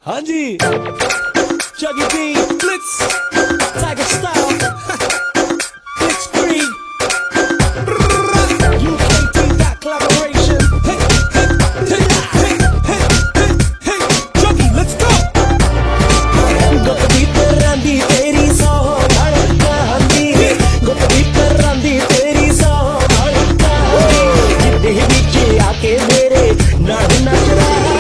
हाँ जी, Chuggy B, Blitz, Tiger Style, Blitzkrieg, UKT got collaboration. Hey, hey, hey, hey, hey, hey, hey, Chuggy, let's go. Gokdi parandi teri so bhadkandi, Gokdi parandi teri so bhadkandi, Gidde viche aake mere naad nach raha.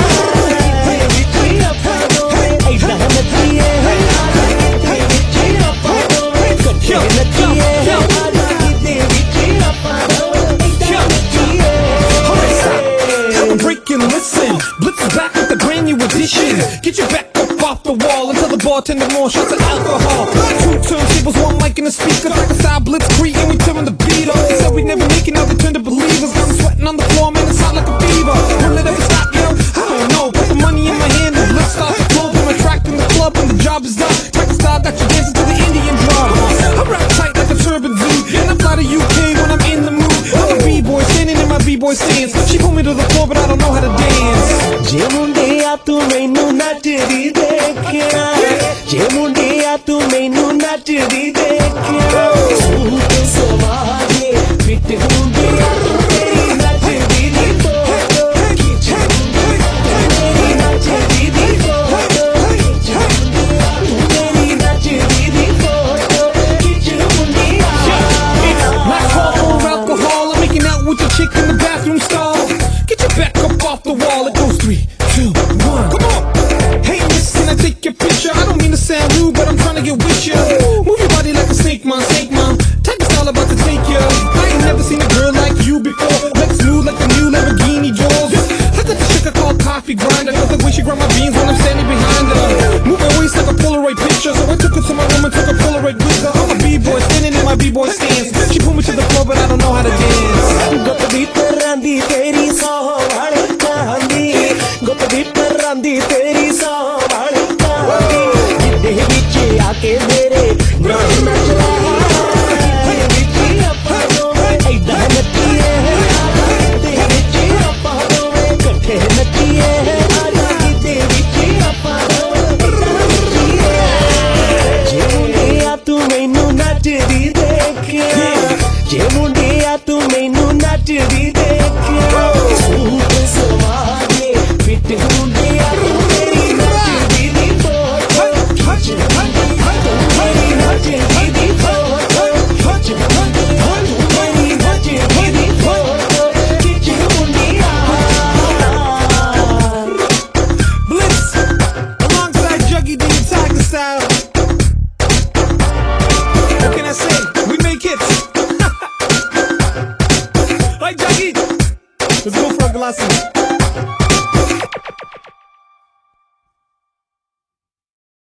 Listen, Blitz is back with a brand new edition. Get your back up off the wall and tell the bartender more shots of alcohol. Two turntables, one mic and a speaker, like a style Blitzkrieg, and we turn the beat up. They said we never make it, now they turn to believers. Got me sweating on the floor, man, it's hot like a fever. Will it ever stop, yo? I don't know. Put the money in my hand and Blitz starts to flow. I'm tracked in the club when the job is done. Tiger Style got you dancing to the Indian drum. I rap tight like a turban dude, and I fly to UK when I'm in the mood. I'm a b-boy standing in my b-boy stance. She pulled me to the floor, but I don't know how to dance. जे मुंडिया तू मैनू नचदी देखिया, जे मुंडिया तू मैनू नचदी देखिया, suit सवारे fit मुंडिया तू तेरी नचदी दी फोटो खिंच, तेरी नचदी दी फोटो खिंच, तेरी नचदी दी फोटो खिंच मुंडिया. Last call for alcohol, I'm making out with the chick in the bathroom stall. Get your back up off the wall, it goes 3, 2, 1. Come on! Hey, listen, I take your picture. I don't mean to sound rude, but I'm trying to get with you. Move your body like a snake, mom. Tiger Style about to take you. I ain't never seen a girl like you before. Legs smooth like the new Lamborghini Jaws. I got the chick I call coffee grinder, cause the way she grind my beans when I'm standing behind her. Move her waist like a Polaroid picture, so I took her to my room and took a Polaroid with her. I'm a b-boy standing in my b-boy stance. She pulled me to the floor, but I don't know how to dance. Gokdi parandi teri so bhadkandi, Gokdi parandi teri so bhadkandi, Gidde viche aake mere naad nach raha. Viche appa dove aida nachiye, Gidde viche appa dove kathe nachiye, Gidde viche appa dove nachiye. Je mundiya tu mainu nachdi dekhiya, je mundiya tu mainu nachdi dekhiya, suit सवारे fit मुंडिया तू तेरी नचदी दी photo खिंच, तेरी नचदी दी photo खिंच, तेरी नचदी दी फोटो खिंच मुंडिया. Blitz, alongside Chuggy D and Tiger Style. What can I say? We make hits. Hi, Chuggy. Let's go for a glass of